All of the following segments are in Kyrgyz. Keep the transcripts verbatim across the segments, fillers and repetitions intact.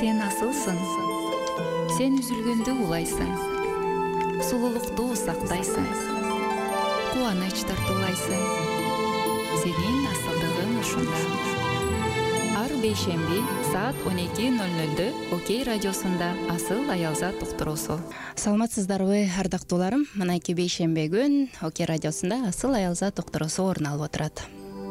Сен асылсың, сен үзүлгөндө улайсың, сулуулукту сактайсың, кубаныч тартуулайсың. Сенин асылдыгың ушунда. Ар бейшемби саат он эки ноль нольдө Окей радиосунда Асыл Аялзат уктуруусу. Саламатсыздарбы, ардактууларым? Мынайки бейшемби күн Окей радиосунда Асыл Аялзат уктуруусу орун алып отурат.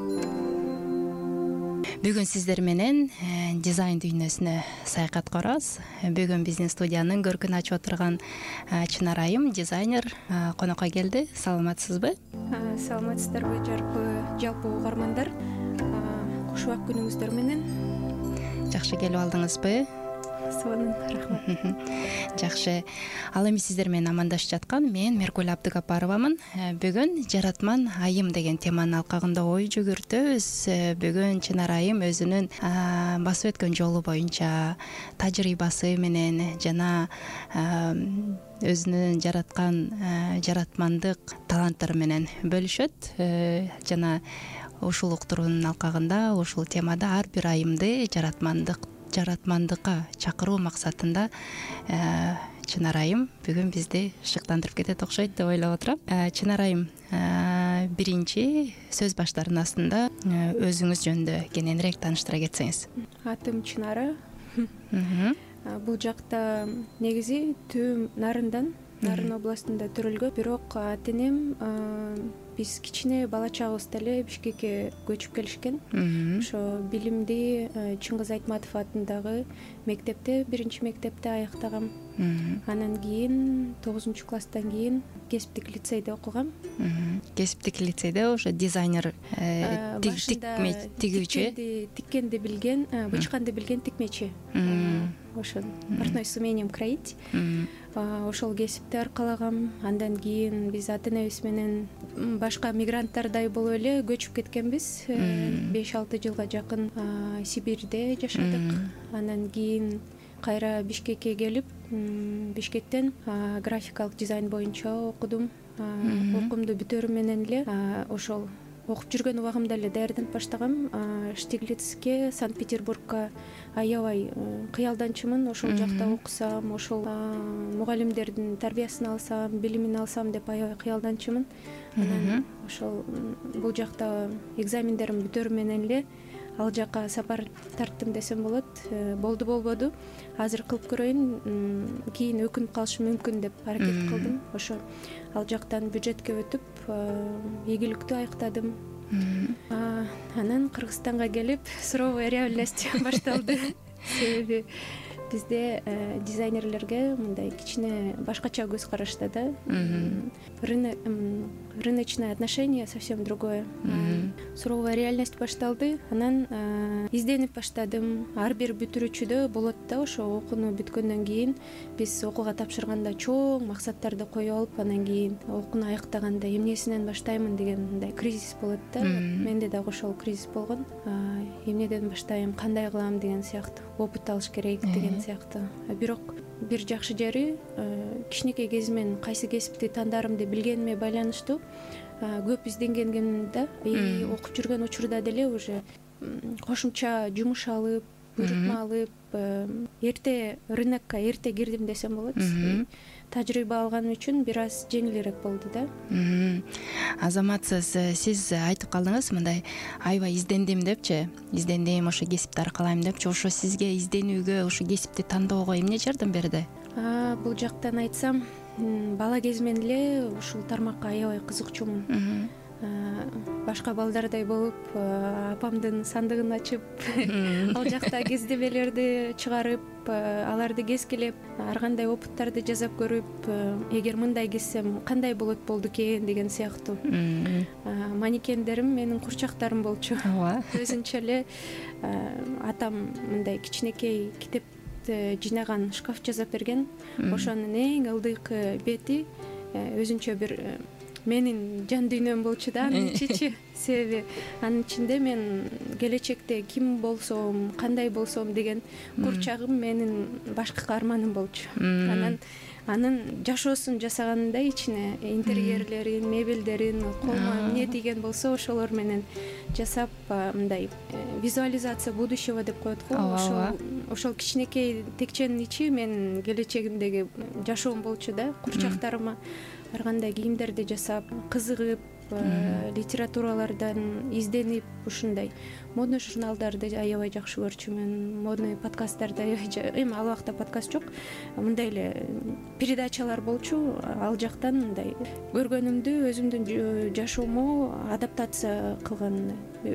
Бүгүн сиздер менен дизайн дүйнөсүнө саякат курабыз. Бүгүн биздин студиянын көркүн ачып отурган Чынар айым, дизайнер, конокко келди. Саламатсызбы? Саламатсыздарбы, жалпы угармандар. Куш убак күнүңүздөр менен. Жакшы келип алдыңызбы? Сонун, рахмат. Жакшы. Ал эми сиздер менен амандашып жаткан мен Меркуль Абдыгапаровамын. Бүгүн жаратман айым деген теманын алкагында ой жүгүртөбүз. Бүгүн Чынар айым өзүнүн басып өткөн жолу боюнча тажрыйбасы менен жана өзүнүн жараткан жаратмандык таланттары менен бөлүшөт. Жана ушул уктуруунун алкагында, ушул темада ар бир айымды жаратмандык жаратмандыкка чакыруу максатында Чынар айым бүгүн бизди шыктандырып кетет окшойт деп ойлоп отурам. Чынар айым, биринчи сөз баштарынын астында өзүңүз жөнүндө кененирээк тааныштыра кетсеңиз. Атым Чынара. Бул жакта негизи Түм Нарындан, Нарын областында төрөлгөн, бирок ата-энем биз кичине бала чагыбызда эле Бишкекке көчүп келишкен. Ошо билимди Чыңгыз Айтматов атындагы мектепте, биринчи мектепте аяктагам. Анан кийин тогузунчу класстан кийин кесиптик лицейде окугам. Кесиптик лицейде ошо дизайнер тигүүчү, тиккенди билген, бычканды билген тикмечи. Ошо портной с умением кроить. Ошол кесипти аркалагам. Андан кийин биз ата-энебиз менен башка мигранттардай болуп эле көчүп кеткенбиз. беш алты жылга жакын Сибирьде жашадык. Анан кийин кайра Бишкекке келип, Бишкектен графикалык дизайн боюнча окудум. Окуумду бүтөрү менен эле ошол окуп жүргөн убагымда эле даярданып баштагам. Штиглицке, Санкт-Петербургка аябай кыялданчумун. Ошол жакта окусам, ошол мугалимдердин тарбиясын алсам, билимин алсам деп аябай кыялданчумун. Анан ошол бул жакта экзамендерим бүтөрү менен эле ал жака сапар тарттым десем болот. Болду болбоду. Азыр кылып көрөйүн, кийин өкүнүп калышым мүмкүн деп аракет кылдым. Ошо ал жактан бюджетке өтүп, ийгиликтүү аяктадым. Анан Кыргызстанга келип, суровая реальность башталды. Себеби бизде дизайнерлерге мындай кичине башкача көз карашта да. Рыночное отношение совсем другое. Суровая реальность башталды. Анан изденип баштадым. Ар бир бүтүрүүчүдө болот да, ошо окууну бүткөндөн кийин биз окууга тапшырганда чоң максаттарды коюп алып, анан кийин окууну аяктаганда эмнесинен баштаймын деген мындай кризис болот да. Менде дагы ошол кризис болгон. Эмнеден баштайм, кандай кылам деген сыяктуу, опыт алыш керек деген сыяктуу. Бирок бир жакшы жери, кичинекей кезимен кайсы кесипти тандарымды билгениме байланыштуу көп изденгенмин да. Окуп жүргөн учурда деле уже кошумча жумуш алып, буйрутма алып, эрте рынокко эрте кирдим десем болот. Тажрыйба алганым үчүн бир аз жеңилирээк болду да. Азаматсыз, сиз айтып калдыңыз мындай аябай издендим депчи, издендим, ошо кесипти аркалайм депчи. Ошо сизге изденүүгө, ошо кесипти тандоого эмне жардам берди? Бул жактан айтсам, бала кезимен эле ушул тармакка аябай кызыкчумун. Башка балдардай болуп, апамдын сандыгын ачып, ал жакта кездемелерди чыгарып, аларды кескилеп, ар кандай опыттарды жасап көрүп, эгер мындай кессем кандай болот болду экен деген сыяктуу. Манекендерим менин курчактарым болчу. Өзүнчө эле атам мындай кичинекей китеп жыйнаган шкаф жасап берген. Ошонун эң ылдыйкы бети өзүнчө бир менин жан дүйнөм болчу да анын ичичи себеби анын ичинде мен келечекте ким болсом кандай болсом деген курчагым менин башкы арманым болчу. Анан анын жашоосун жасаганында ичине интерьерлерин, мебелдерин, колума эмне тийген болсо ошолор менен жасап мындай визуализация будущего деп коет го. Ошол ошол кичинекей текченин ичи менин келечегимдеги жашоом болчу да. Курчактарыма ар кандай кийимдерди жасап, кызыгып, литературалардан изденип, ушундай модный журналдарды аябай жакшы көрчүмүн. Модный подкасттарды аябай, эми ал убакта подкаст жок, мындай эле передачалар болчу. Ал жактан мындай көргөнүмдү өзүмдүн жашоомо адаптация кылган,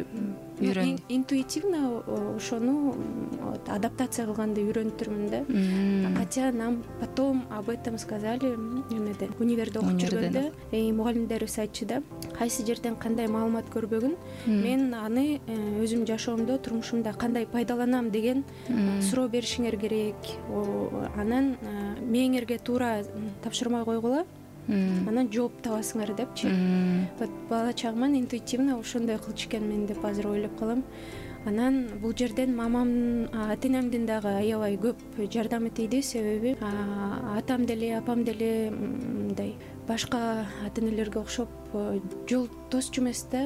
интуитивно ошону адаптация кылганды үйрөнүптүрмүн да. Хотя нам потом об этом сказали эмеде, универде окуп жүргөндө мугалимдерибиз айтчу да, кайсы жерден кандай маалымат көрбөгүн, мен аны өзүм жашоомдо, турмушумда кандай пайдаланам деген суроо беришиңер керек. Анан мээңерге туура тапшырма койгула, анан жооп табасыңар депчи. Вот бала чагыман интуитивно ошондой кылчу экенмин деп азыр ойлоп калам. Анан бул жерден мамам, ата энемдин дагы аябай көп жардамы тийди, себеби атам деле, апам деле мындай башка ата энелерге окшоп жол тосчу эмес да,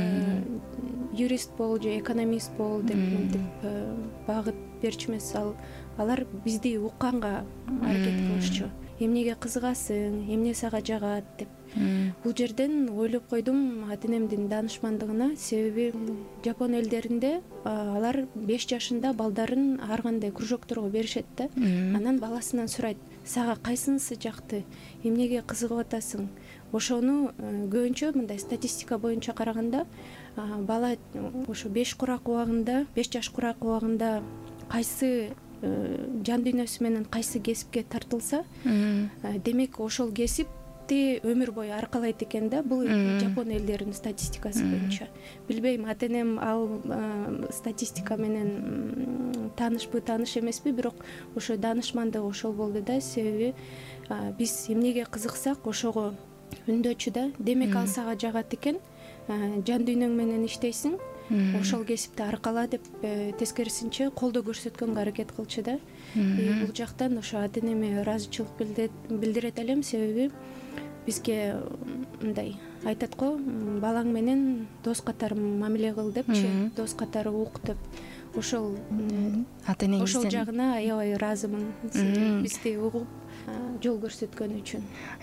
юрист бол же экономист бол деп мынтип багыт берчү эмес. Алар бизди укканга аракет кылышчу. Эмнеге кызыгасың, эмне сага жагат деп. Бул жерден ойлоп койдум ата энемдин даанышмандыгына, себеби Жапон элдеринде алар беш жашында балдарын ар кандай кружокторго беришет да. Анан баласынан сурайт: сага кайсынысы жакты, эмнеге кызыгып атасың? Ошону көбүнчө мындай статистика боюнча караганда, бала ошо беш курак убагында, беш жаш курак убагында кайсы жан дүйнөсү менен кайсы кесипке тартылса, демек ошол кесипти өмүр бою аркалайт экен да. Бул Жапон элдеринин статистикасы боюнча. Билбейм, ата энем ал статистика менен таанышпы, тааныш эмеспи, бирок ошо даанышмандыгы ошол болду да. Себеби биз эмнеге кызыксак ошого үндөчү да. Демек ал сага жагат экен, жан дүйнөң менен иштейсиң, ошол кесипти аркала деп тескерисинче колдоо көрсөткөнгө аракет кылчу да. Бул жактан ошо ата энеме ыраазычылык билдирет элем, себеби бизге мындай айтат го, балаң менен дос катары мамиле кыл депчи, дос катары ук деп. Ошол ата энеңизден ошол жагына аябай ыраазымын, бизди угуп жол көрсөткөн үчүн.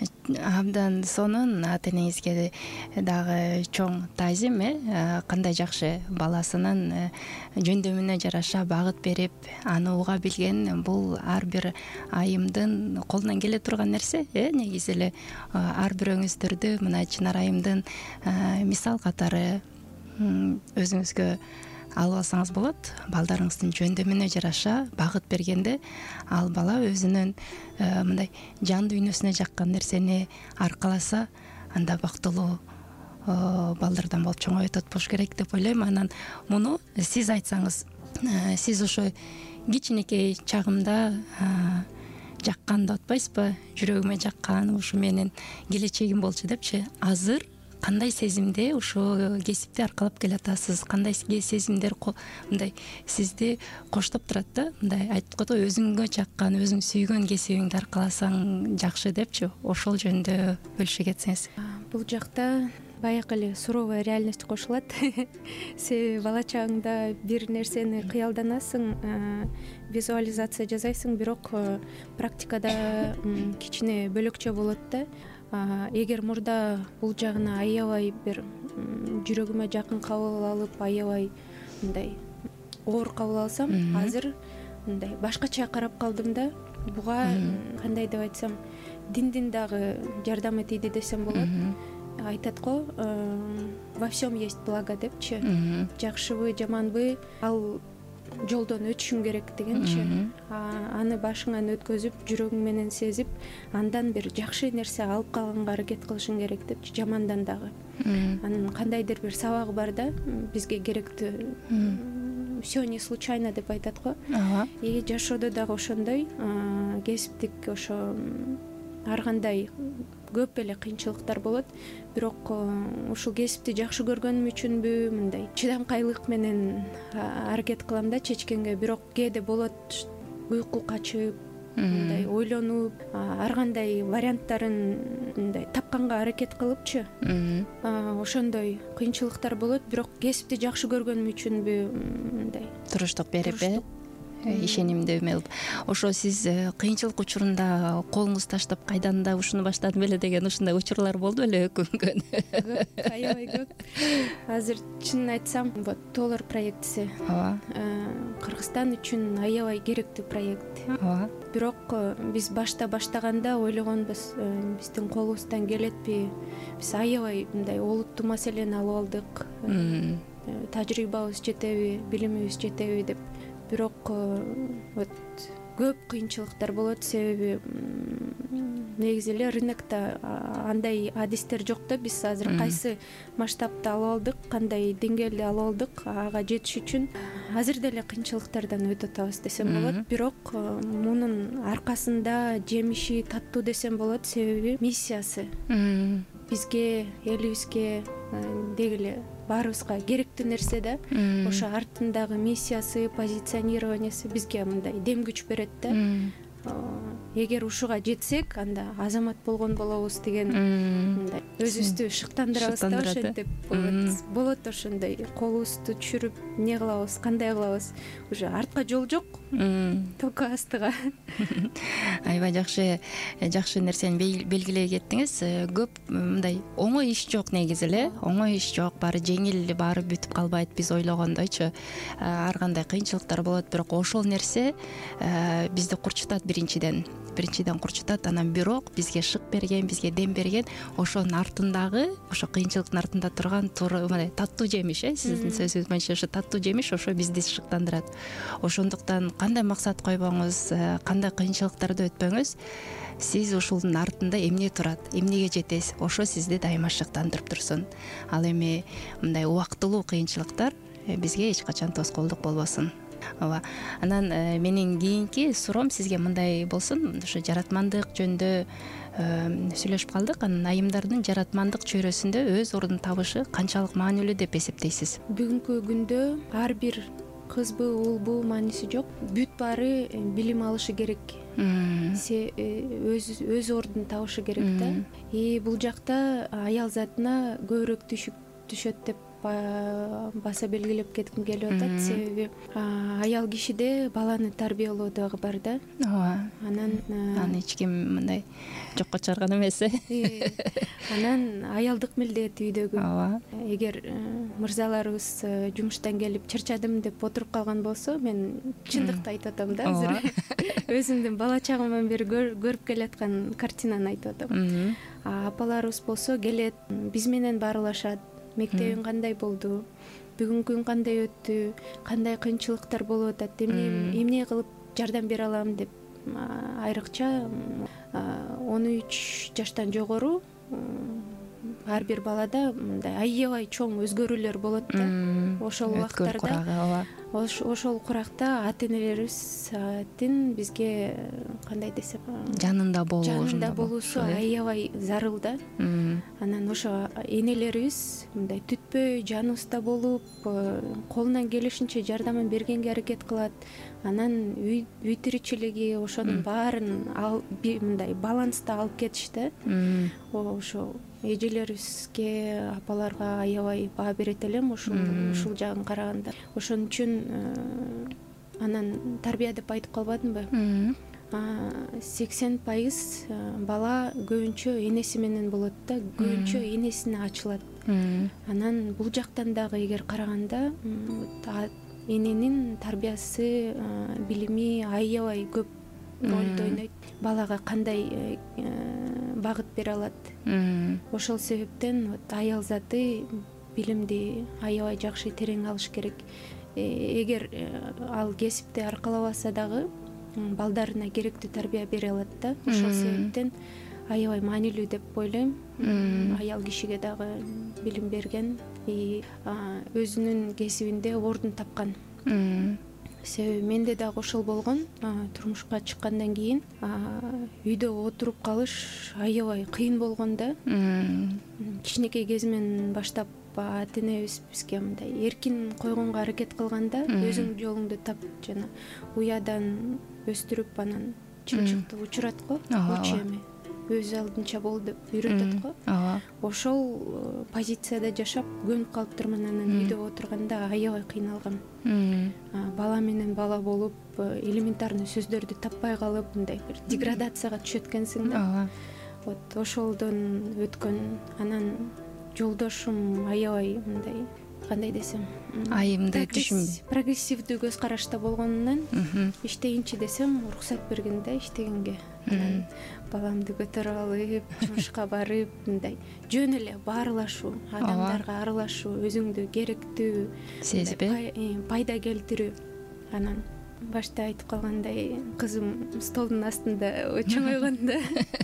Абдан сонун, ата энеңизге дагы чоң таазим, э кандай жакшы баласынын жөндөмүнө жараша багыт берип, аны уга билген. Бул ар бир айымдын колунан келе турган нерсе, э негизи эле ар бирөөңүздөрдү мына Чынар айымдын мисал катары өзүңүзгө алып алсаңыз болот. Балдарыңыздын жөндөмүнө жараша багыт бергенде, ал бала өзүнүн мындай жан дүйнөсүнө жаккан нерсени аркаласа, анда бактылуу балдардан болуп чоңоюп болуш керек деп ойлойм. Анан муну сиз айтсаңыз, сиз ошо кичинекей чагымда жаккан деп атпайсызбы, жүрөгүмө жаккан, ушу менин келечегим болчу депчи. Азыр кандай сезимде ушул кесипти аркалап келатасыз? Кандай сезимдер мындай сизди коштоп турат да? Мындай айткан го, өзүңгө жаккан, өзүң сүйгөн кесибиңди аркаласаң жакшы депчи. Ошол жөнүндө бөлүшө кетсеңиз. Бул жакта баягы эле суровая реальность кошулат. Себеби бала чагыңда бир нерсени кыялданасың, визуализация жасайсың, бирок практикада кичине бөлөкчө болот да. Эгер мурда бул жагына аябай бир жүрөгүмө жакын кабыл алып, аябай мындай оор кабыл алсам, азыр мындай башкача карап калдым да. Буга кандай деп айтсам, диндин дагы жардамы тийди десем болот. Айтат го, во всем есть благо депчи. Жакшыбы, жаманбы, ал жолдон өтүшүң керек дегенчи. Аны башыңан өткөзүп, жүрөгүң менен сезип, андан бир жакшы нерсе алып калганга аракет кылышың керек депчи, жамандан дагы. Анын кандайдыр бир сабагы бар да, бизге керектүү. Всё не случайно деп айтат го. И жашоодо дагы ошондой, кесиптик ошо ар кандай көп эле кыйынчылыктар болот, бирок ушул кесипти жакшы көргөнүм үчүнбү мындай чыдамкайлык менен аракет кылам да чечкенге. Бирок кээде болот уйку качып, мындай ойлонуп, ар кандай варианттарын мындай тапканга аракет кылыпчы, ошондой кыйынчылыктар болот. Бирок кесипти жакшы көргөнүм үчүнбү мындай туруштук берип э ишенимдүү алып. Ошо сиз кыйынчылык учурунда колуңуз таштап кайдан да ушуну баштадым эле деген ушундай учурлар болду беле өкүнгөн? Көп, аябай көп. Азыр чынын айтсам, вот Толор проектиси ооба, Кыргызстан үчүн аябай керектүү проект. ооба. Бирок биз башта баштаганда ойлогонбуз, биздин колубуздан келетпи, биз аябай мындай олуттуу маселени алып алдык, тажрыйбабыз жетеби, билимибиз жетеби деп. Бирок вот көп кыйынчылыктар болот, себеби негизи эле рынокто андай адистер жок да. Биз азыр кайсы масштабты алып алдык, кандай деңгээлде алып алдык, ага жетиш үчүн азыр деле кыйынчылыктардан өтүп атабыз десем болот. Бирок мунун аркасында жемиши таттуу десем болот, себеби миссиясы бизге, элибизге деги эле баарыбызга керектүү нерсе да. Ошо артындагы миссиясы, позиционированиясы бизге мындай дем күч берет да. Эгер ушуга жетсек, анда азамат болгон болобуз деген мындай өзүбүздү шыктандырабыз да. Ошентип болот. Болот ошондой колубузду түшүрүп эмне кылабыз, кандай кылабыз, уже артка жол жок, только астыга. Аябай жакшы жакшы нерсени белгилей кеттиңиз. Көп мындай оңой иш жок негизи эле. Оңой иш жок, баары жеңил, баары бүтүп калбайт биз ойлогондойчу. Ар кандай кыйынчылыктар болот, бирок ошол нерсе бизди курчутат биринчиден. Биринчиден курчутат, анан бирок бизге шык берген, бизге дем берген ошонун артындагы, ошо кыйынчылыктын артында турган мындай таттуу жемиш, э сиздин сөзүңүз боюнча ошо таттуу жемиш ошо бизди шыктандырат. Ошондуктан кандай максат койбоңуз, кандай кыйынчылыктарды өтпөңүз, сиз ушунун артында эмне турат, эмнеге жетесиз, ошо сизди дайыма шыктандырып турсун. Ал эми мындай убактылуу кыйынчылыктар бизге эч качан тоскоолдук болбосун. Ооба. Анан менин кийинки суроом сизге мындай болсун. Ошо жаратмандык жөнүндө сүйлөшүп калдык. Анан айымдардын жаратмандык чөйрөсүндө өз ордун табышы канчалык маанилүү деп эсептейсиз? Бүгүнкү күндө ар бир кызбы, уулбу мааниси жок. Бүт баары билим алышы керек. Өз өз ордун табышы керек да. И бул жакта аял затына көбүрөөк түшөт деп баса белгилеп кетким келип атат. Себеби аял кишиде баланы тарбиялоо дагы бар да. Ооба. Анан аны эч ким мындай жокко чыгарган эмес. Анан аялдык милдет үйдөгү. Ооба. Эгер мырзаларыбыз жумуштан келип чарчадым деп отуруп калган болсо, мен чындыкты айтып атам да азыр. Өзүмдүн бала чагымдан бери көрүп келаткан картинаны айтып атам. Апаларыбыз болсо келет, биз менен баарлашат. Мектебиң кандай болду, бүгүнкү күн кандай өттү, кандай кыйынчылыктар болуп атат, эмне эмне кылып жардам бере алам деп. Айрыкча он үч жаштан жогору ар бир балада мындай аябай чоң өзгөрүүлөр болот да. Ошол убактарда, ошол куракта ата энелерибиздин бизге кандай десем, жанында болуу, жанында болуусу аябай зарыл да. Анан ошо энелерибиз мындай түтпөй, жаныбызда болуп, колунан келишинче жардамын бергенге аракет кылат. Анан үй тиричилиги ошонун баарын мындай баланста алып кетишти. Ошо эжелерибизге, апаларга аябай баа берет элем ушул ушул жагын караганда. Ошон үчүн анан тарбия деп айтып калбадымбы? сексен пайыз бала көбүнчө энеси менен болот да, көбүнчө энесине ачылат. Анан бул жактан дагы эгер караганда эненин тарбиясы, билими аябай көп ролду ойнойт. Балага кандай багыт бере алат. Ошол себептен аял заты билимди аябай жакшы терең алыш керек. Эгер ал кесипти аркалабаса дагы балдарына керектүү тарбия бере алат да. Ошол себептен аябай маанилүү деп ойлойм. Аял кишиге дагы билим берген, өзүнүн кесибинде ордун тапкан. себеби менде дагы ошол болгон. Турмушка чыккандан кийин үйдө отуруп калыш аябай кыйын болгон да. Кичинекей кезимен баштап ата энебиз бизге мындай эркин койгонго аракет кылганда, өзүң жолуңду тап, жана уядан өстүрүп, анан чымчыкты учурат го, учу эме өз алдынча бол деп үйрөтөт го. Ошол позицияда жашап көнүп калыптырмын. Анан үйдө отурганда аябай кыйналгам. Бала менен бала болуп, элементарный сөздөрдү таппай калып, мындай бир деградацияга түшөт экенсиң да. Вот ошолдон өткөн. Анан жолдошум аябай мындай, кандай десем, айымды түшүнбөй, прогрессивдүү көз карашта болгонунан иштейинчи десем уруксат берген да иштегенге. Анан баламды көтөрүп алып, жумушка барып, мындай жөн эле баарлашуу, адамдарга аралашуу, өзүңдү керектүү сезип, пайда келтирүү. Анан башта айтып калгандай, кызым столдун астында чоңойгондо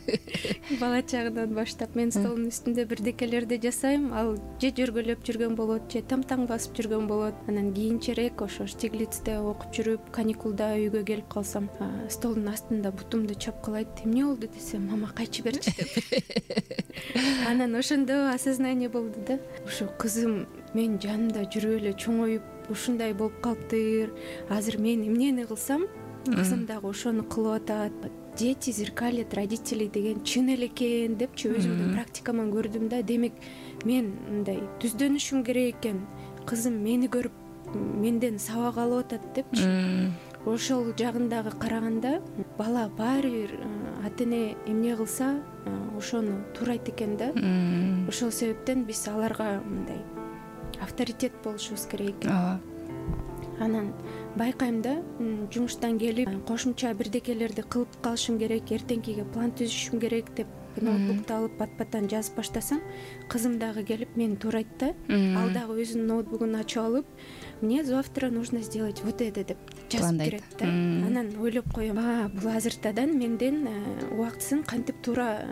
бала чагынан баштап мен столдун үстүндө бирдекелерди жасайм, ал же жөргөлөп жүргөн болот, же тамтаң басып жүргөн болот. Анан кийинчерээк ошо Штиглицте окуп жүрүп, каникулда үйгө келип калсам, столдун астында бутумду чапкылайт. Эмне болду десем, мама кайчы берчи деп. Анан ошондо осознание болду да. Ошо кызым мен жанымда жүрүп эле чоңоюп ушундай болуп калыптыр. Азыр мен эмнени кылсам, кызым дагы ошону кылып атат. Дети зеркалят родителей деген чын эле экен депчи өзүмдүн практикаман көрдүм да. Демек мен мындай түздөнүшүм керек экен. Кызым мени көрүп менден сабак алып атат депчи. Ошол жагындагы караганда бала баары бир ата эне эмне кылса ошону туурайт экен да. Ошол себептен биз аларга мындай авторитет болушубуз керек экен. Анан байкайм да, жумуштан келип кошумча бирдекелерди кылып калышым керек, эртеңкиге план түзүшүм керек деп ноутбукту алып бат-баттан жазып баштасам, кызым дагы келип мени туурайт да. Ал дагы өзүнүн ноутбугун ачып алып, мне завтра нужно сделать вот это деп жазып берет да. Анан ойлоп коем, а бул азыртадан менден убактысын кантип туура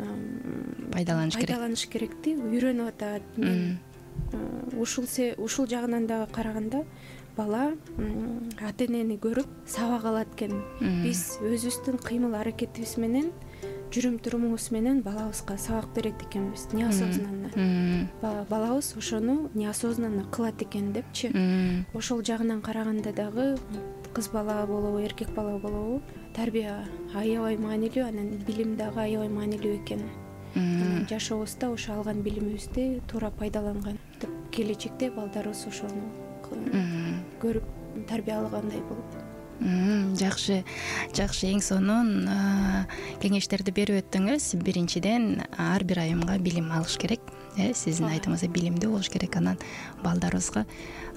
пайдаланыш керекти үйрөнүп атат. Мен ушул ушул жагынан дагы караганда бала ата энени көрүп сабак алат экен. Биз өзүбүздүн кыймыл аракетибиз менен, жүрүм турумубуз менен балабызга сабак берет экенбиз, неосознанно. Балабыз ошону неосознанно кылат экен депчи. Ошол жагынан караганда дагы кыз бала болобу, эркек бала болобу, тарбия аябай маанилүү, анан билим дагы аябай маанилүү экен. Жашообузда ошо алган билимибизди туура пайдаланган деп, келечекте балдарыбыз ошону көрүп тарбиялагандай болот. Жакшы, жакшы. Эң сонун кеңештерди берип өттүңүз. Биринчиден, ар бир айымга билим алыш керек. Э, сиздин айтымыңызда билимдүү болуш керек. Анан балдарыбызга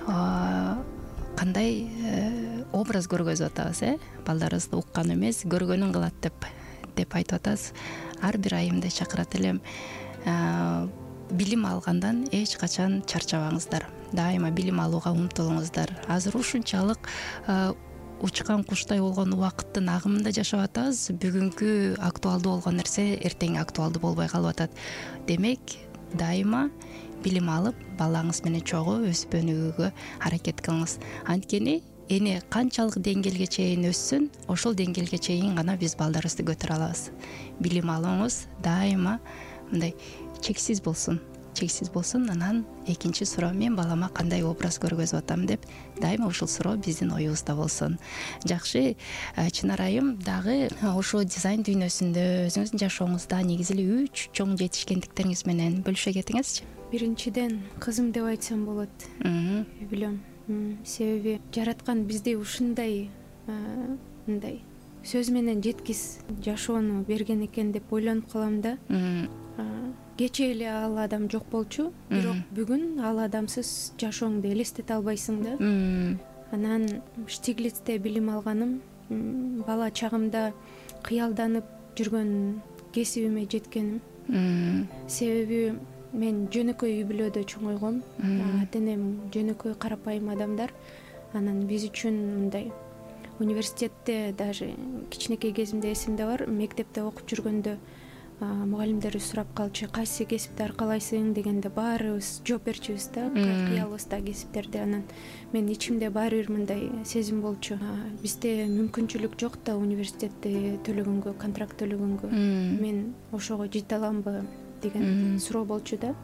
кандай образ көргөзүп атабыз, э? Балдарыбызды уккан эмес, көргөнүн кылат деп деп айтып атасыз. Ар бир айымды чакырат элем. Билим алгандан эч качан чарчабаңыздар. Дайыма билим алууга умтулуңуздар. Азыр ушунчалык учкан куштай болгон убакыттын агымында жашап атабыз. Бүгүнкү актуалдуу болгон нерсе эртең актуалдуу болбой калып атат. Демек, дайыма билим алып, балаңыз менен чогуу өсүп өнүгүүгө аракет кылыңыз. Анткени эне канчалык деңгээлге чейин өссүн, ошол деңгээлге чейин гана биз балдарыбызды көтөрө алабыз. Билим алууңуз дайыма мындай чексиз болсун. Чексиз болсун. Анан экинчи суроо, мен балама кандай образ көргөзүп атам деп, дайыма ушул суроо биздин оюбузда болсун. Жакшы, Чынар айым, дагы ошол дизайн дүйнөсүндө өзүңүздүн жашооңузда негизи эле үч чоң жетишкендиктериңиз менен бөлүшө кетиңизчи. Биринчиден, кызым деп айтсам болот. Билем. Себеби жараткан бизди ушундай мындай сөз менен жеткиз жашоону берген экен деп ойлонуп калам да. Кечээ эле ал адам жок болчу, бирок бүгүн ал адамсыз жашооңду элестете албайсың да. Анан Штиглицте билим алганым, бала чагымда кыялданып жүргөн кесибиме жеткеним. Себеби мен жөнөкөй үй бүлөдө чоңойгом. Ата энем жөнөкөй карапайым адамдар. Анан биз үчүн мындай университетте, даже кичинекей кезимде эсимде бар, мектепте окуп жүргөндө мугалимдер сурап калчу, кайсы кесипти аркалайсың дегенде баарыбыз жооп берчүбүз да, кыялыбызда кесиптерди. Анан мен ичимде баары бир мындай сезим болчу, бизде мүмкүнчүлүк жок да университетти төлөгөнгө, контракт төлөгөнгө, мен ошого жете аламбы деген суроо болчу да.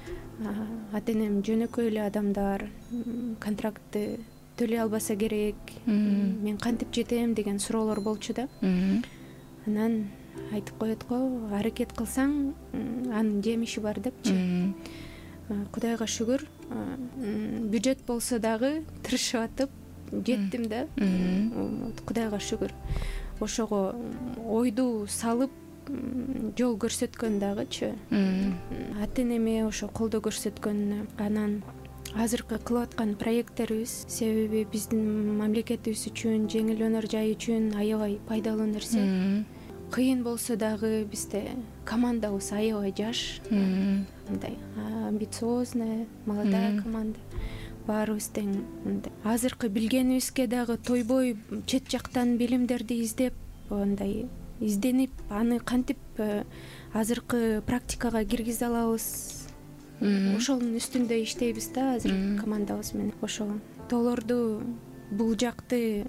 Ата энем жөнөкөй эле адамдар, контрактты төлөй албаса керек, мен кантип жетем деген суроолор болчу да. Анан айтып коет го, аракет кылсаң анын жемиши бар депчи. Кудайга шүгүр, бюджет болсо дагы тырышып атып жеттим да. Кудайга шүгүр. Ошого ойду салып жол көрсөткөн дагычы. Ата энеме ошо колдоо көрсөткөн. Анан азыркы кылып аткан проекттерибиз, себеби биздин мамлекетибиз үчүн, жеңил өнөр жай үчүн аябай пайдалуу нерсе. Кыйын болсо дагы бизде командабыз аябай жаш, мындай амбициозная, молодая команда. Баарыбыз тең мындай. Азыркы билгенибизге дагы тойбой чет жактан билимдерди издеп, мындай изденип, аны кантип азыркы практикага киргизе алабыз. Ошонун үстүндө иштейбиз да азыр командабыз менен. Ошо тоолорду бул жакты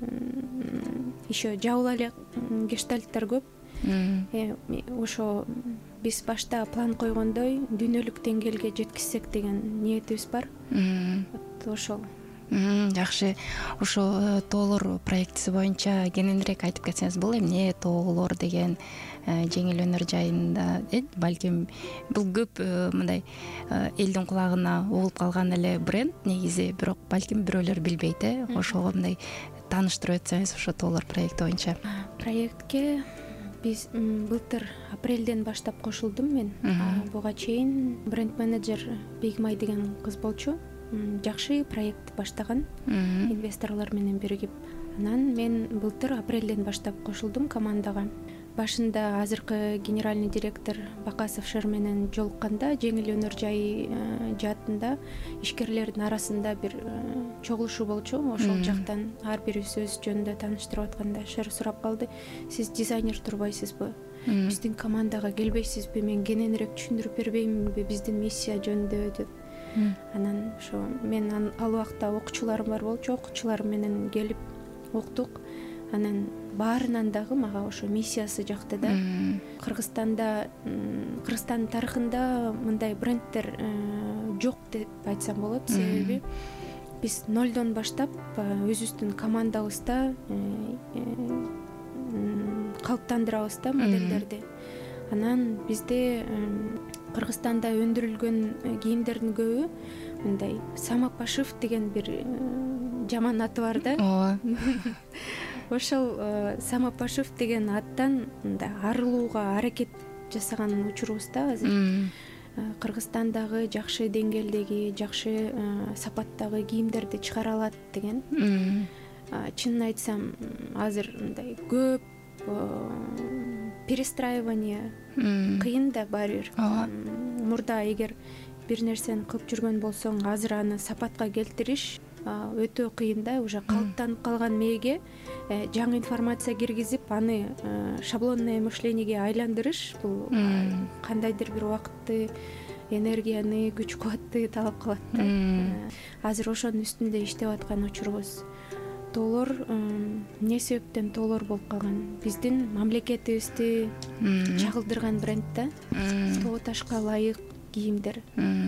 еще жабыла эле гештальттар көп. Ошо биз башта план койгондой дүйнөлүк деңгээлге жеткизсек деген ниетибиз бар. Ошол. Жакшы. Ошо тоолор проектиси боюнча кененирээк айтып кетсеңиз, бул эмне тоолор деген жеңил өнөр жайында? Балким бул көп мындай элдин кулагына угулуп калган эле бренд негизи, бирок балким бирөөлөр билбейт. Ошого мындай тааныштырып өтсөңүз ошо тоолор проекти боюнча. Проектке биз былтыр апрелден баштап кошулдум мен. Буга чейин бренд менеджер Бейгимай деген кыз болчу. Жакшы проект баштаган инвесторлор менен биригип. Анан мен былтыр апрелден баштап кошулдум командага. Башында азыркы генеральный директор Бакасов Шер менен жолукканда, жеңил өнөр жай жаатында ишкерлердин арасында бир чогулушу болчу. Ошол жактан ар бирибиз өз жөнүндө тааныштырып атканда Шер сурап калды: "Сиз дизайнер турбайсызбы? Биздин командага келбейсизби? Мен кененирээк түшүндүрүп бербейминби биздин миссия жөнүндө?" деп. Анан ошо мен ал убакта окуучуларым бар болчу, окуучуларым менен келип уктук. Анан баарынан дагы мага ошо миссиясы жакты да. Кыргызстанда, Кыргызстандын тарыхында мындай брендтер жок деп айтсам болот. Себеби биз нолдон баштап өзүбүздүн командабызда калыптандырабыз да моделдерди. Анан бизде Кыргызстанда өндүрүлгөн кийимдердин көбү мындай Самопашив деген бир жаман аты бар да. Ооба. Ошол Самопашив деген аттан мындай арылууга аракет жасаган учурубуз да азыр. Кыргызстандагы жакшы деңгээлдеги, жакшы сапаттагы кийимдерди чыгара алат деген. Чынын айтсам, азыр мындай көп перестраивание кыйын да баары бир. Мурда эгер бир нерсени кылып жүргөн болсоң, азыр аны сапатка келтириш өтө кыйын да. Уже калыптанып калган мээге жаңы информация киргизип, аны шаблонное мышлениеге айландырыш бул кандайдыр бир убакытты, энергияны, күч кубатты талап кылат да. Азыр ошонун үстүндө иштеп аткан учурубуз. Тоолор эмне себептен тоолор болуп калган? Биздин мамлекетибизди чагылдырган бренд да. Тоо ташка ылайык кийимдер.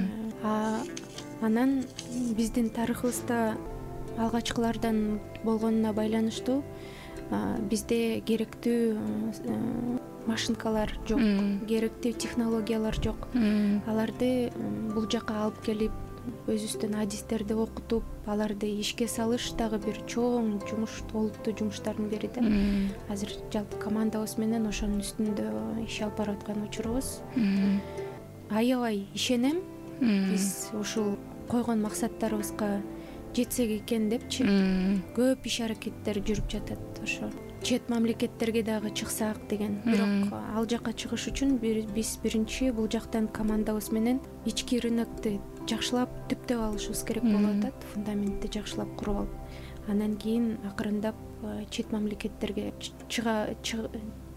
Анан биздин тарыхыбызда алгачкылардан болгонуна байланыштуу бизде керектүү машинкалар жок, керектүү технологиялар жок. Аларды бул жака алып келип, өзүбүздүн адистерди окутуп, аларды ишке салыш дагы бир чоң жумуш, олуттуу жумуштардын бири да. Азыр жалпы командабыз менен ошонун үстүндө иш алып бараткан учурубуз. Аябай ишенем, биз ушул койгон максаттарыбызга жетсек экен депчи. Көп иш аракеттер жүрүп жатат. Ошо чет мамлекеттерге дагы чыксак деген. Бирок ал жака чыгыш үчүн биз биринчи бул жактан командабыз менен ички рынокты жакшылап түптөп алышыбыз керек болуп атат. Фундаментти жакшылап куруп алып, анан кийин акырындап чет мамлекеттерге чыга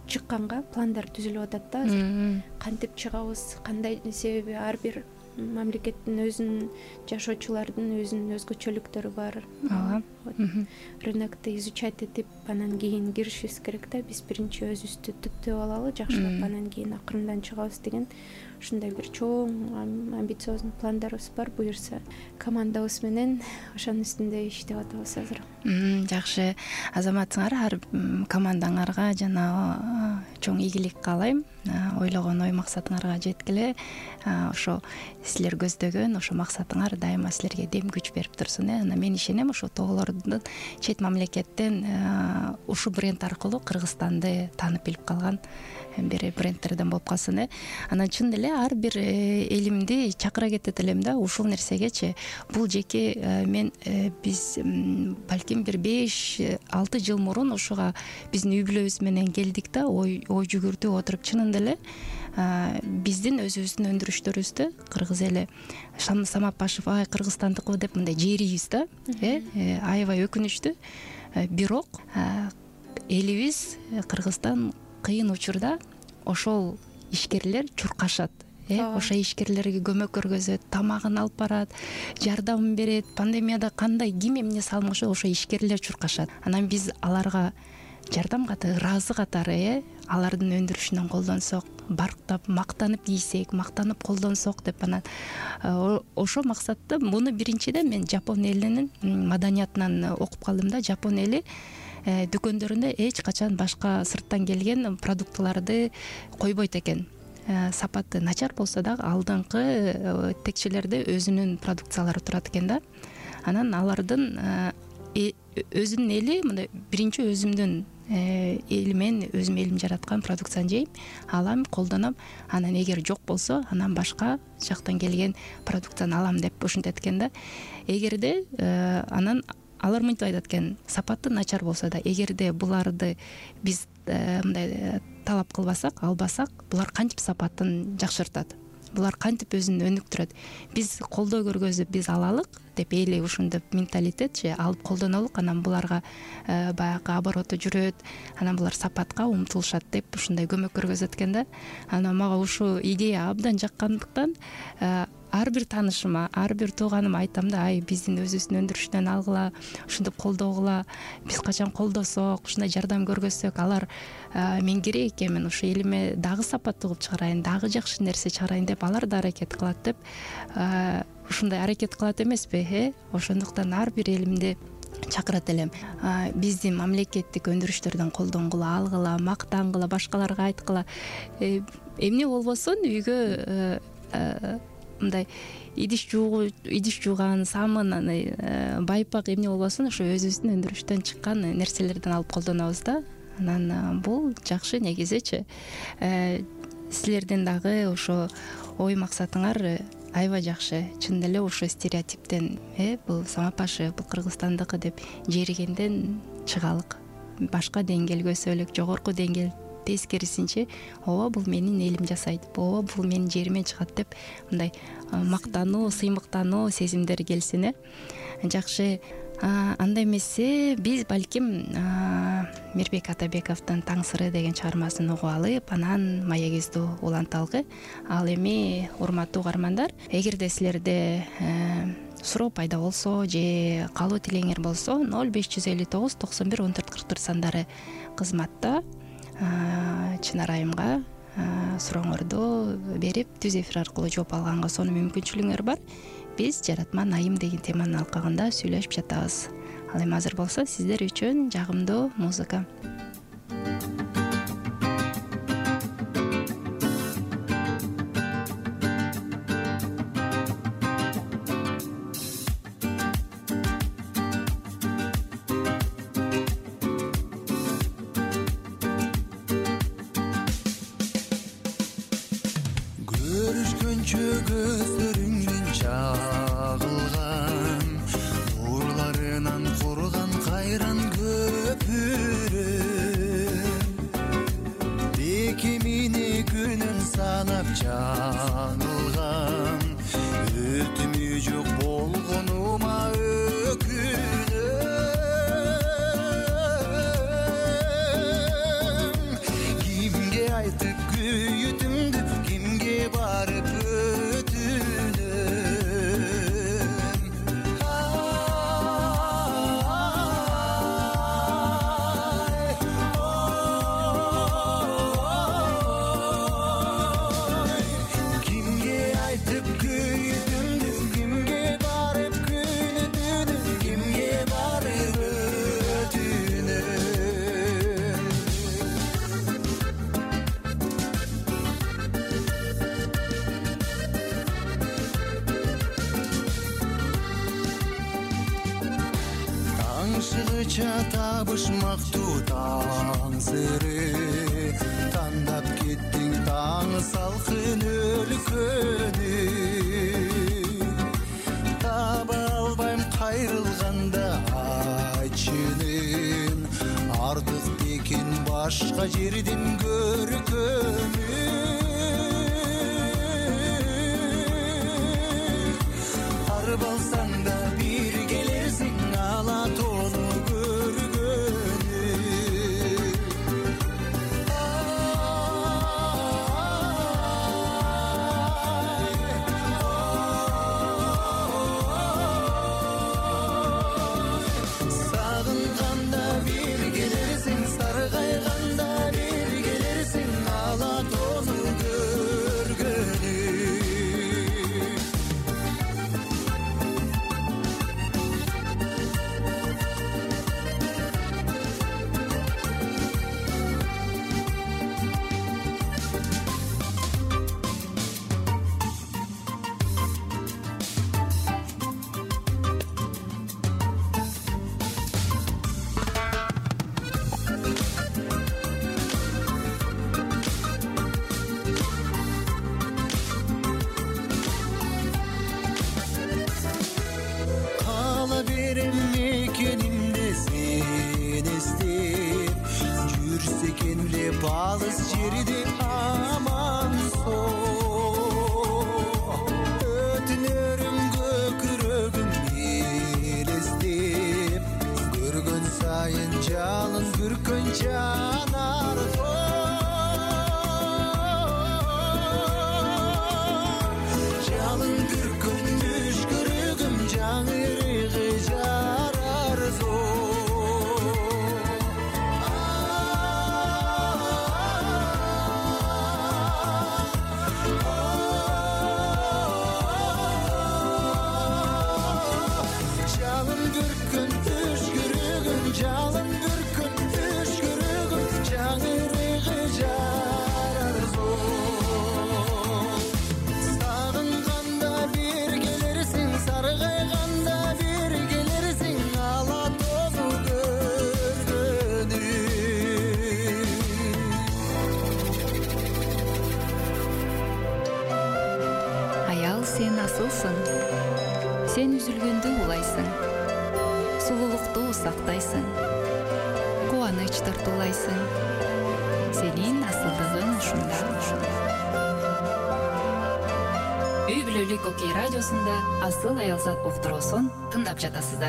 чыкканга пландар түзүлүп атат да азыр. Кантип чыгабыз, кандай, себеби ар бир мамлекеттин өзүнүн, жашоочулардын өзүнүн өзгөчөлүктөрү бар. Ооба. Рынокто изучать этип, анан кийин киришибиз керек да. Биз биринчи өзүбүздү түптөп алалы, жакшылап, анан кийин акырындан чыгабыз деген ушундай бир чоң амбициозный пландарыбыз бар. Буюрса командабыз менен ошонун үстүндө иштеп атабыз азыр. Жакшы. Азаматыңар, ар командаңарга жана чоң ийгилик каалайм. Ойлогон ой максатыңарга жеткиле. Ошо силер көздөгөн ошо максатыңар дайыма силерге дем күч берип турсун. Анан мен ишенем, ошо тоголордун чет мамлекеттен ушу бренд аркылуу Кыргызстанды таанып билип калган бир брендтерден болуп калсын. Анан чын эле ар бир элимди чакыра кетет элем да ушул нерсегечи. Бул жеке мен биз балким бир беш алты жыл мурун ушуга биздин үй бүлөбүз менен келдик да, ой ой жүгүртүп отуруп чынында эле биздин өзүбүздүн өндүрүштөрүбүздү кыргыз эли Самат Башев ай Кыргызстандыкы деп мындай жээрийбиз да. Э аябай өкүнүчтүү. Бирок элибиз Кыргызстан кыйын учурда ошол ишкерлер чуркашат. Э ошо ишкерлерге көмөк көргөзөт, тамагын алып барат, жардам берет. Пандемияда кандай ким эмне салмакчы, ошо ишкерлер чуркашат. Анан биз аларга жардам катары, ыраазы катары э алардын өндүрүшүнөн колдонсок, барктап мактанып кийсек, мактанып колдонсок деп анан ошо максатта муну биринчиден мен Жапон элинин маданиятынан окуп калдым да. Жапон эли дүкөндөрүндө эч качан башка сырттан келген продуктыларды койбойт экен. Сапаты начар болсо дагы алдыңкы текчелерде өзүнүн продукциялары турат экен да. Анан алардын өзүнүн эли мындай биринчи өзүмдүн элимен өзүм элим жараткан продукцияны жейм, алам, колдоном. Анан эгер жок болсо, анан башка жактан келген продукцияны алам деп ушинтет экен да. Эгерде анан алар мынтип айтат экен, сапаты начар болсо да, эгерде буларды биз мындай талап кылбасак, албасак, булар кантип сапатын жакшыртат? Булар кантип өзүн өнүктүрөт? Биз колдоо көргөзүп биз алалык деп эли ушундай менталитет же алып колдонолук, анан буларга баягы обороту жүрөт, анан булар сапатка умтулушат деп ушундай көмөк көргөзөт экен да. Анан мага ушул идея абдан жаккандыктан ар бир таанышыма, ар бир тууганыма айтам да, ай биздин өзүбүздүн өндүрүштөн алгыла, ушинтип колдогула, биз качан колдосок, ушундай жардам көргөзсөк, алар мен керек экенмин, ушу элиме дагы сапаттуу кылып чыгарайын, дагы жакшы нерсе чыгарайын деп алар да аракет кылат деп ушундай аракет кылат эмеспи, э? Ошондуктан ар бир элимди чакырат элем. Биздин мамлекеттик өндүрүштөрдөн колдонгула, алгыла, мактангыла, башкаларга айткыла. Эмне болбосун үйгө мындай идиш жуугу, идиш жууган, самын, байпак эмне болбосун ошо өзүбүздүн өндүрүштөн чыккан нерселерден алып колдонобуз да. Анан бул жакшы негизичи. Силердин дагы ошо ой максатыңар аябай жакшы. Чын эле ошо стереотиптен, э бул Самат Башев, бул Кыргызстандыкы деп жеригенден чыгалык. Башка деңгээлге өсөлүк, жогорку деңгээл тескерисинче, ооба бул менин элим жасайт, ооба бул менин жеримен чыгат деп мындай мактануу, сыймыктануу сезимдер келсин, э. Жакшы. Андай эмесе биз балким Мирбек Атабековдун Таң сыры деген чыгармасын угуп алып, анан маегибизди уланталгы. Ал эми урматтуу угармандар, эгерде силерде суроо пайда болсо же каалоо тилеңер болсо, ноль беш жүз элүү тогуз токсон бир он төрт кырк төрт сандары кызматта Чынар айымга сурооңорду берип, түз эфир аркылуу жооп алганга сонун мүмкүнчүлүгүңөр бар. Биз Жаратман айым деген теманын алкагында сүйлөшүп жатабыз. Ал эми азыр болсо сиздер үчүн жагымдуу музыка. Көрүшкөнчө көздөрүңдүн чагылган, нурларынан курган кайран көпүрө. айтып күйітімді кімге барып өтінем. Кімге айтып күйітімді кімге барып күнітінім кімге барып өтінем. Таңшығыча табышмақты таң сыры, таңдап кеттің таң салқын өлкөні. Таба албайм қайрылғанда айтшының, артық бекен башқа жерден көркөні. Арбалсаң да бір келерсің ала толы көргөні. Сағынғанда бір келерсің, сарғайғанда бір келерсің ала толы көргөні. Қала берем мекенімде сен іздеп, жүрсе кенлеп алыс жерде аман сол. Өтінерім көкірегім елестеп, көрген сайын жалын бүркен жанар жалын бүркен түшкірігім жаңырығы жарар жалын бүркен түшкірігім жалын бүркен түшкірігім жаңырығы жарар Сағынғанда бір келерсің, сарғайғанда бір келерсің ала толы көргөні. Аял сен асылсың, сен үзілгенде улайсың, сұлулықты сақтайсың, қуаныч тартулайсың, сенің асылдығын ушунда. Үй бүлөлүк Окей радиосунда Асыл Аялзат уктуруусун тыңдап жатасыздар.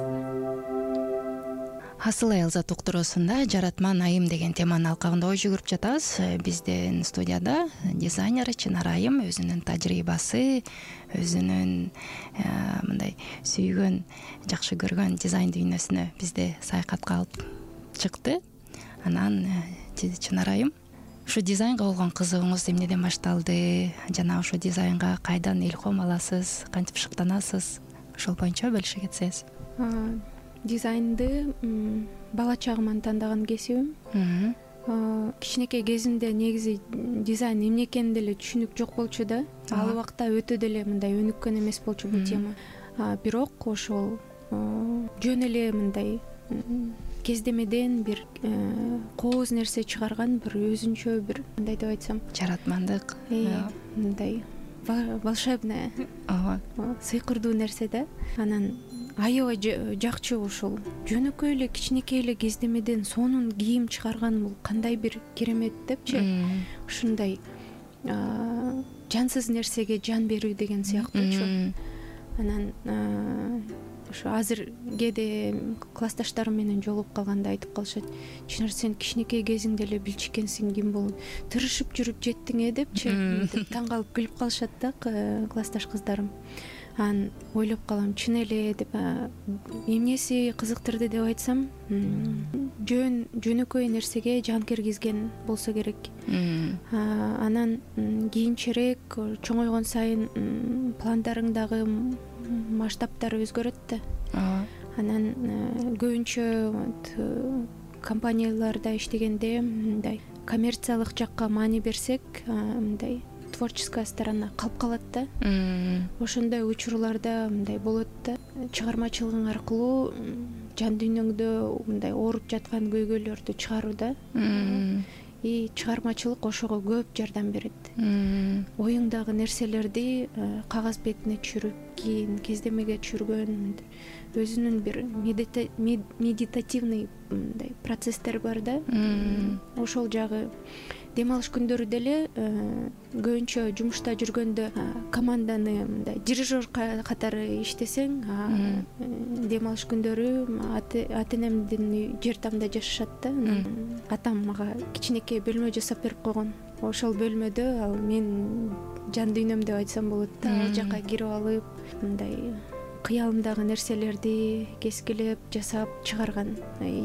Асыл Аялзат уктуруусунда жаратман айым деген теманын алкагында ой жүгүрүп жатабыз. Биздин студияда дизайнер Чынар айым өзүнүн тажрыйбасы, өзүнүн мындай сүйгөн, жакшы көргөн дизайн дүйнөсүнө бизди саякатка алып чыкты. Анан Чынар айым, ушу дизайнга болгон кызыгыңыз эмнеден башталды? Жана ушу дизайнга кайдан илхом аласыз, кантип шыктанасыз? Ошол боюнча бөлүшө кетсеңиз. Дизайнды бала чагыман тандаган кесибим. Кичинекей кезимде негизи дизайн эмне экенин деле түшүнүк жок болчу да. Ал убакта өтө деле мындай өнүккөн эмес болчу бул тема. Бирок ошол жөн эле мындай кездемеден бир кооз нерсе чыгарган, бир өзүнчө бир мындай деп айтсам, жаратмандык, мындай волшебное, сыйкырдуу нерсе да. Анан аябай жакчы ушул жөнөкөй эле кичинекей эле кездемеден сонун кийим чыгарган, бул кандай бир керемет депчи. Ушундай жансыз нерсеге жан берүү деген сыяктуучу. Анан ошо азыр кээде классташтарым менен жолугуп калганда айтып калышат, Чынар, сен кичинекей кезиңде эле билчү экенсиң, ким болуп тырышып жүрүп жеттиң э депчи, деп таң калып күлүп калышат да классташ кыздарым. Анан ойлоп калам, чын эле деп, эмнеси кызыктырды деп айтсам, жөн жөнөкөй нерсеге жан киргизген болсо керек. Анан кийинчерээк чоңойгон сайын пландарыңдагы масштабтары өзгөрөт да. Анан көбүнчө компанияларда иштегенде мындай коммерциялык жакка маани берсек, мындай творческая сторона калып калат да. Ошондой учурларда мындай болот да. Чыгармачылыгың аркылуу жан дүйнөңдө мындай ооруп жаткан көйгөйлөрдү чыгаруу да. И чыгармачылык ошого көп жардам берет. Оюңдагы нерселерди кагаз бетине түшүрүп, кийин кездемеге түшүргөн өзүнүн бир медитативный мындай процесстер бар да. Ошол жагы дем алыш күндөрү деле көбүнчө жумушта жүргөндө команданы мындай дирижер катары иштесең, дем алыш күндөрү ата энемдин жер тамда жашашат да. Атам мага кичинекей бөлмө жасап берип койгон. Ошол бөлмөдө ал мен жан дүйнөм деп айтсам болот да. Ал жака кирип алып, мындай кыялымдагы нерселерди кескилеп жасап чыгарган.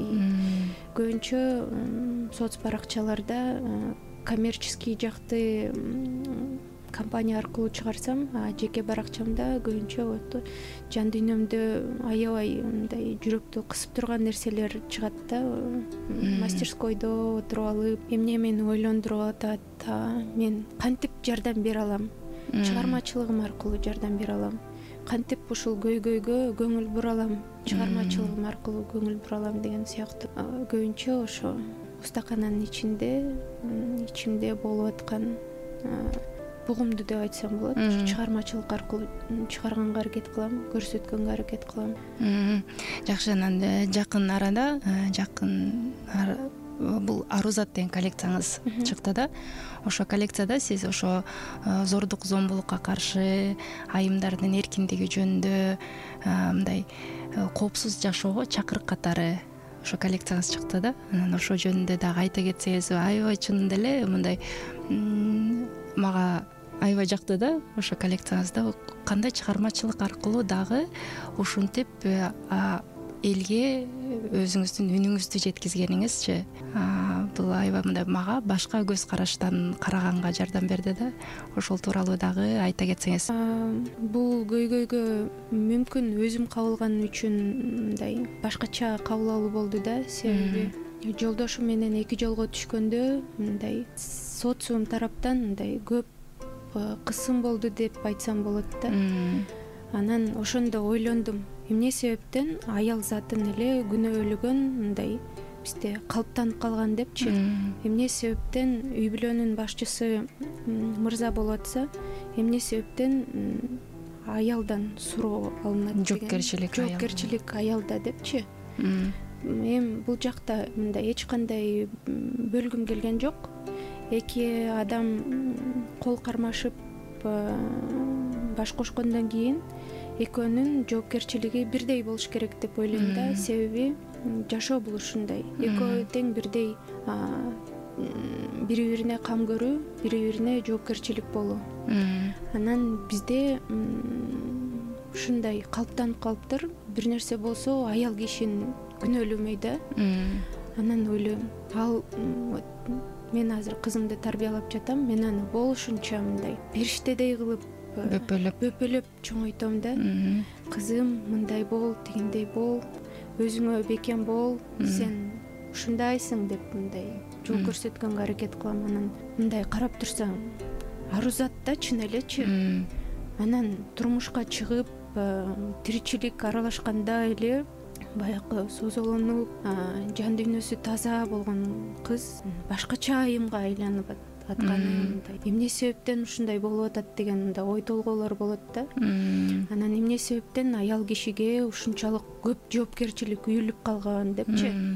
Көбүнчө соц баракчаларда коммерческий жакты компания аркылуу чыгарсам, жеке баракчамда көбүнчө жан дүйнөмдө аябай мындай жүрөктү кысып турган нерселер чыгат да. Мастерскойдо отуруп алып, эмне мени ойлондуруп атат, мен кантип жардам бере алам, чыгармачылыгым аркылуу жардам бере алам, кантип ушул көйгөйгө көңүл бура алам, чыгармачылыгым аркылуу көңүл бура алам деген сыяктуу. Көбүнчө ошо устакананын ичинде ичимде болуп аткан бугумду деп айтсам болот. Чыгармачылык аркылуу чыгарганга аракет кылам, көрсөткөнгө аракет кылам. Жакшы, анан жакын арада, жакын бул Арузат деген коллекцияңыз чыкты да. Ошо коллекцияда сиз ошо зордук зомбулукка каршы, айымдардын эркиндиги жөнүндө мындай коопсуз жашоого чакырык катары ошо коллекцияңыз чыкты да. Анан ошо жөнүндө дагы айта кетсеңиз, аябай чынында эле мындай мага аябай жакты да. Ошо коллекцияңызда кандай чыгармачылык аркылуу дагы ушинтип элге өзүңүздүн үнүңүздү жеткизгениңизчи, бул аябай мындай мага башка көз караштан караганга жардам берди да. Ошол тууралуу дагы айта кетсеңиз. Бул көйгөйгө мүмкүн өзүм кабылганым үчүн мындай башкача кабыл алуу болду да. Себеби жолдошум менен эки жолго түшкөндө мындай социум тараптан мындай көп кысым болду деп айтсам болот да. Анан ошондо ойлондум, эмне себептен аял затын эле күнөөлөгөн мындай бизде калыптанып калган депчи. Эмне себептен үй бүлөнүн башчысы мырза болуп атса, эмне себептен аялдан суроо алынат деген. Жоопкерчилик аял. Жоопкерчилик аялда депчи. Эми бул жакта мындай эч кандай бөлгүм келген жок. Эки адам кол кармашып баш кошкондон кийин экөөнүн жоопкерчилиги бирдей болуш керек деп ойлойм да. Себеби жашоо бул ушундай. Экөө тең бирдей бири бирине кам көрүү, бири бирине жоопкерчилик болуу. Анан бизде ушундай калыптанып калыптыр. Бир нерсе болсо аял кишини күнөөлөмөй да. Анан ойлойм, ал мен азыр кызымды тарбиялап жатам, мен аны болушунча мындай периштедей кылып бөпөлөп бөпөлөп чоңойтом да. Кызым, мындай бол, тигиндей бол, өзүңө бекем бол, сен ушундайсың деп мындай жол көрсөткөнгө аракет кылам. Анан мындай карап турсаң, Арузат да чын элечи. Анан турмушка чыгып, тиричилик аралашканда эле баягы созолонуп, жан дүйнөсү таза болгон кыз башкача айымга айланып атканы мындай. Эмне себептен ушундай болуп атат деген мындай ой толгоолор болот да. Анан эмне себептен аял кишиге ушунчалык көп жоопкерчилик үйүлүп калган депчи.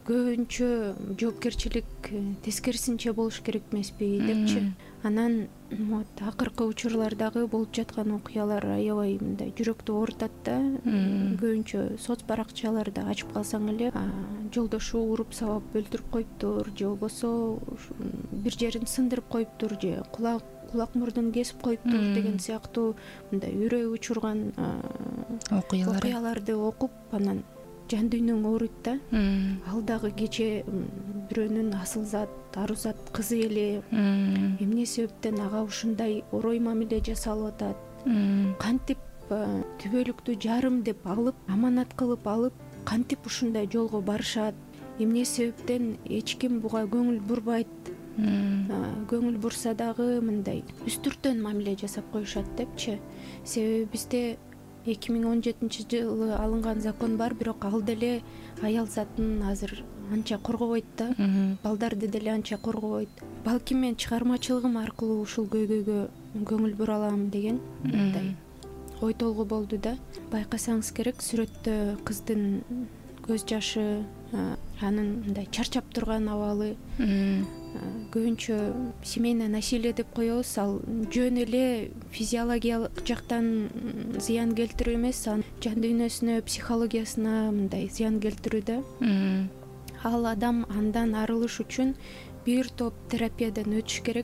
көбүнчө жоопкерчилик тескерисинче болуш керек эмеспи депчи. Анан вот акыркы учурлардагы болуп жаткан окуялар аябай мындай жүрөктү оорутат да. Көбүнчө соц баракчаларды ачып калсаң эле жолдошу уруп сабап өлтүрүп коюптур, же болбосо бир жерин сындырып коюптур, же кулак кулак мурдун кесип коюптур деген сыяктуу мындай үрөй учурган окуялар окуяларды окуп анан жан дүйнөң ооруйт да. Ал дагы кече бирөөнүн асыл зат, ару зат кызы эле эмне себептен ага ушундай орой мамиле жасалып атат, кантип түбөлүктү жарым деп алып, аманат кылып алып, кантип ушундай жолго барышат, эмне себептен эч ким буга көңүл бурбайт, көңүл бурса дагы мындай үстүртөн мамиле жасап коюшат депчи. Себеби бизде эки миң он жетинчи жылы алынган закон бар, бирок ал деле аял затын азыр анча коргобойт да, балдарды деле анча коргобойт. Балким мен чыгармачылыгым аркылуу ушул көйгөйгө көңүл бура алам деген мындай ой толгу болду да. Байкасаңыз керек, сүрөттө кыздын көз жашы, анын мындай чарчап турган абалы, көбүнчө семейное насилие деп коебуз. Ал жөн эле физиологиялык жактан зыян келтирүү эмес, анын жан дүйнөсүнө, психологиясына мындай зыян келтирүү да. Ал адам андан арылыш үчүн бир топ терапиядан өтүш керек.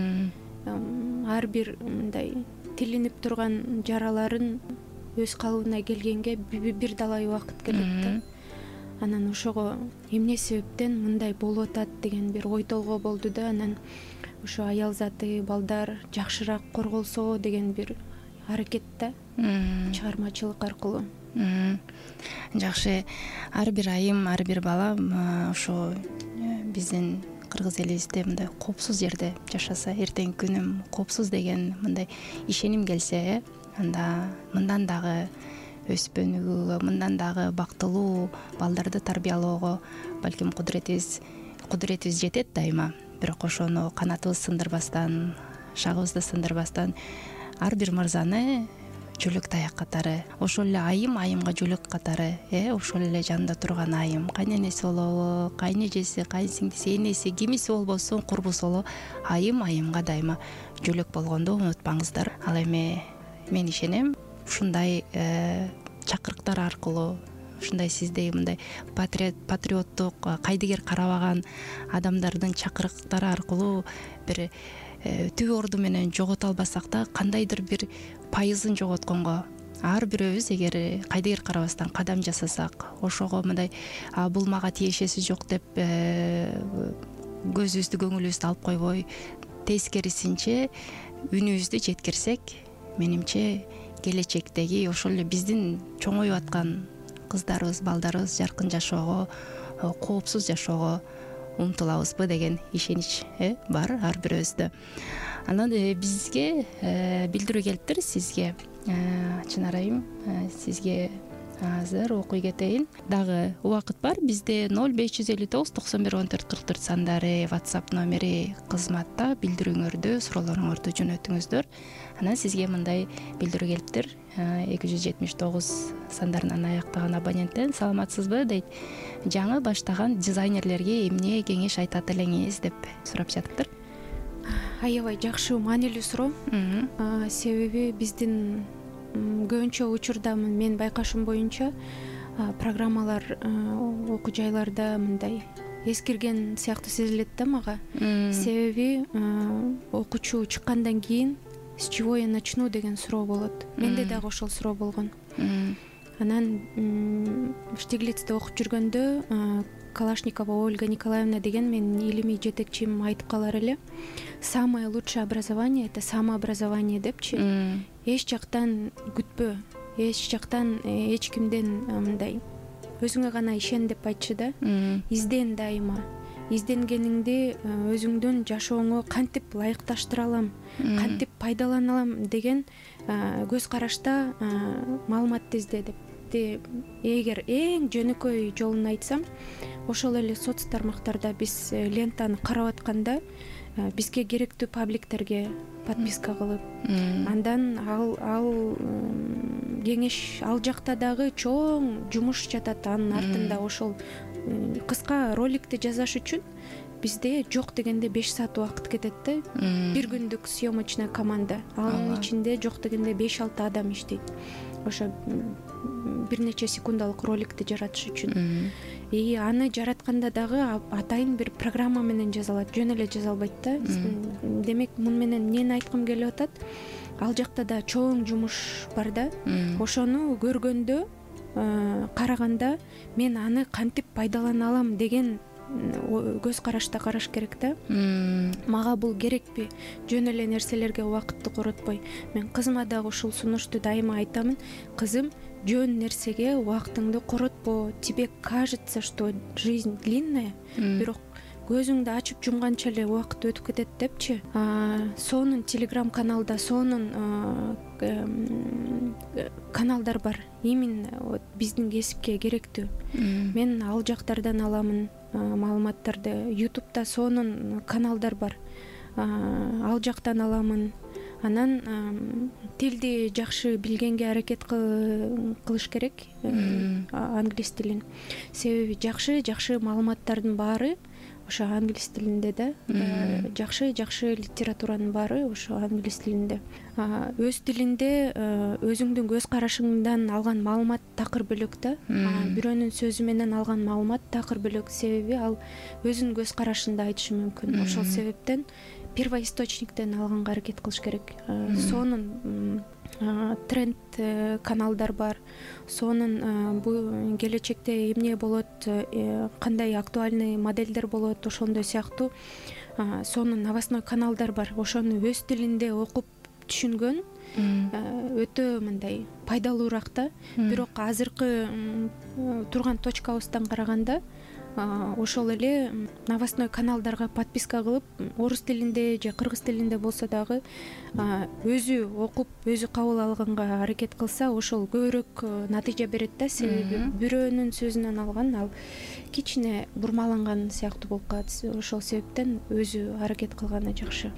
Ар бир мындай тилинип турган жараларын өз калыбына келгенге бир далай убакыт келет да. Анан ошого эмне себептен мындай болуп атат деген бир ой толгоо болду да. Анан ошо аял заты, балдар жакшыраак корголсо деген бир аракет да, чыгармачылык аркылуу. Жакшы. Ар бир айым, ар бир бала ошо биздин кыргыз элибизде мындай коопсуз жерде жашаса, эртеңки күнүм коопсуз деген мындай ишеним келсе, анда мындан дагы өсүп өнүгүүгө, мындан дагы бактылуу балдарды тарбиялоого балким кудуретибиз кудуретибиз жетет дайыма. Бирок ошону канатыбыз сындырбастан, шагыбызды сындырбастан ар бир мырзаны жөлөк таяк катары, ошол эле айым айымга жөлөк катары, э ошол эле жанында турган айым, кайненеси болобу, кайнэжеси, кайынсиңдиси, энеси, кимиси болбосун, курбусу болобу, айым айымга дайыма жөлөк болгонду унутпаңыздар. Ал эми мен ишенем, ушундай чакырыктар аркылуу, ушундай сиздей мындай патриоттук, кайдыгер карабаган адамдардын чакырыктары аркылуу бир түбү орду менен жогото албасак да, кандайдыр бир пайызын жоготконго ар бирөөбүз эгер кайдыгер карабастан кадам жасасак, ошого мындай бул мага тиешеси жок деп көзүбүздү, көңүлүбүздү алып койбой, тескерисинче үнүбүздү жеткирсек, менимче келечектеги ошол эле биздин чоңоюп аткан кыздарыбыз, балдарыбыз жаркын жашоого, коопсуз жашоого умтулабызбы деген ишенич бар ар бирөөбүздө. Анан бизге билдирүү келиптир сизге. Чынар айым, сизге азыр окуй кетейин. Дагы убакыт бар. Бизде ноль беш жүз элүү тогуз токсон бир он төрт кырк төрт сандары WhatsApp номери кызматта. Билдирүүңөрдү, суроолоруңорду жөнөтүңүздөр. Анан сизге мындай билдирүү келиптир. эки жүз жетимиш тогуз сандарынан аяктаган абоненттен: саламатсызбы дейт. Жаңы баштаган дизайнерлерге эмне кеңеш айтат элеңиз деп сурап жатыптыр. Аябай жакшы, маанилүү суроо. Себеби биздин көбүнчө учурда мен байкашым боюнча программалар окуу жайларда мындай эскирген сыяктуу сезилет да мага. Себеби окуучу чыккандан кийин с чего я начну деген суроо болот. Менде дагы ошол суроо болгон. Анан Штиглицте окуп жүргөндө Калашникова Ольга Николаевна деген менин илимий жетекчим айтып калар эле: самое лучшее образование — это самообразование депчи. Эч жактан күтпө, эч жактан эч кимден мындай өзүңө гана ишен деп айтчу да. Изден дайыма. Изденгениңди өзүңдүн жашооңо кантип ылайыкташтыра алам, кантип пайдалана алам деген көз карашта маалыматты изде деп. Эгер эң жөнөкөй жолун айтсам, ошол эле соц тармактарда биз лентаны карап атканда бизге керектүү пабликтерге подписка кылып, андан ал ал кеңеш ал жакта дагы чоң жумуш жатат. Анын артында ошол кыска роликти жасаш үчүн бизде жок дегенде беш саат убакыт кетет да. Бир күндүк съемочная команда, анын ичинде жок дегенде беш алты адам иштейт ошо бир нече секундалык роликти жаратыш үчүн. И аны жаратканда дагы атайын бир программа менен жазалат, жөн эле жазалбайт да. Демек муну менен эмнени айткым келип атат, ал жакта да чоң жумуш бар да. Ошону көргөндө, караганда мен аны кантип пайдалана алам деген көз карашта караш керек да. Мага бул керекпи? Жөн эле нерселерге убакытты коротпой. Мен кызыма дагы ушул сунушту дайыма айтамын. Кызым, жөн нерсеге убактыңды коротпо. Тебе кажется, что жизнь длинная, бирок көзүңдү ачып жумганча эле убакыт өтүп кетет депчи. Сонун телеграм каналда сонун каналдар бар. Именно биздин кесипке керектүү. Мен ал жактардан аламын маалыматтарды. ютубта сонун каналдар бар. Ал жактан аламын. Анан тилди жакшы билгенге аракет кылыш керек, англис тилин. Себеби жакшы жакшы маалыматтардын баары ошо англис тилинде да. Жакшы жакшы литературанын баары ошо англис тилинде. Өз тилинде өзүңдүн көз карашыңдан алган маалымат такыр бөлөк да. Бирөөнүн сөзү менен алган маалымат такыр бөлөк. Себеби ал өзүнүн көз карашында айтышы мүмкүн. Ошол себептен первоисточниктен алганга аракет кылыш керек. Сонун тренд каналдар бар. Сонун бул келечекте эмне болот, кандай актуальный модельдер болот, ошондой сыяктуу сонун новостной каналдар бар. Ошону өз тилинде окуп түшүнгөн өтө мындай пайдалуураак да. Бирок азыркы турган точкабыздан караганда ошол эле новостной каналдарга подписка кылып, орус тилинде же кыргыз тилинде болсо дагы өзү окуп, өзү кабыл алганга аракет кылса, ошол көбүрөөк натыйжа берет да. Себеби бирөөнүн сөзүнөн алган ал кичине бурмаланган сыяктуу болуп калат. Ошол себептен өзү аракет кылганы жакшы.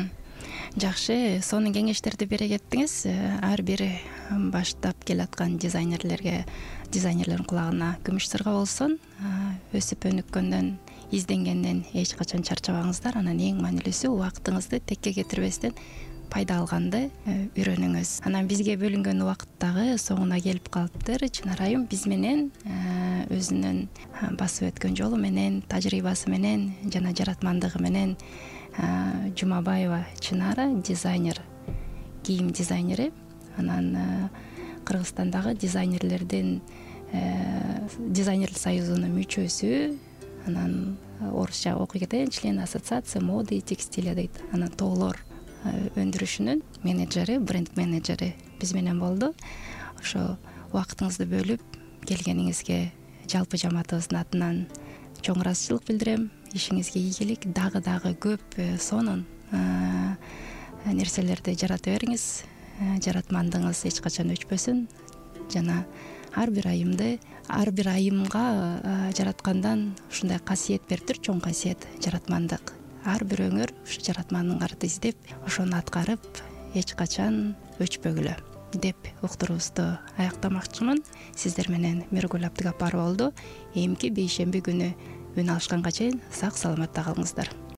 Жакшы, сонун кеңештерди бере кеттиңиз. Ар бир баштап келаткан дизайнерлерге, дизайнерлердин кулагына күмүш сырга болсун. Өсүп өнүккөндөн, изденгенден эч качан чарчабаңыздар. Анан эң маанилүүсү убактыңызды текке кетирбестен пайда алганды үйрөнүңүз. Анан бизге бөлүнгөн убакыт дагы соңуна келип калыптыр. Чынар айым биз менен өзүнүн басып өткөн жолу менен, тажрыйбасы менен жана жаратмандыгы менен Жумабаева Чынара, дизайнер, кийим дизайнери. Анан Кыргызстандагы дизайнерлердин дизайнерлер союзунун мүчөсү. Анан орусча окуй кеткен, член ассоциация моды и текстиля дейт. Анан тоолор өндүрүшүнүн менеджери, бренд менеджери биз менен болду. Ошо убактыңызды бөлүп келгениңизге жалпы жамаатыбыздын атынан чоң ыраазычылык билдирем. Ишиңизге ийгилик, дагы дагы көп сонун нерселерди жарата бериңиз. Жаратмандыгыңыз эч качан өчпөсүн. Жана ар бир айымды, ар бир айымга жараткандан ушундай касиет бериптир, чоң касиет, жаратмандык. Ар бирөөңөр ушу жаратмандыгыңарды издеп, ошону аткарып, эч качан өчпөгүлө деп уктуруубузду аяктамакчымын. Сиздер менен Миргүл Абдыгапарова болду. Эмки бейшемби күнү үн алышканга чейин сак саламатта калыңыздар.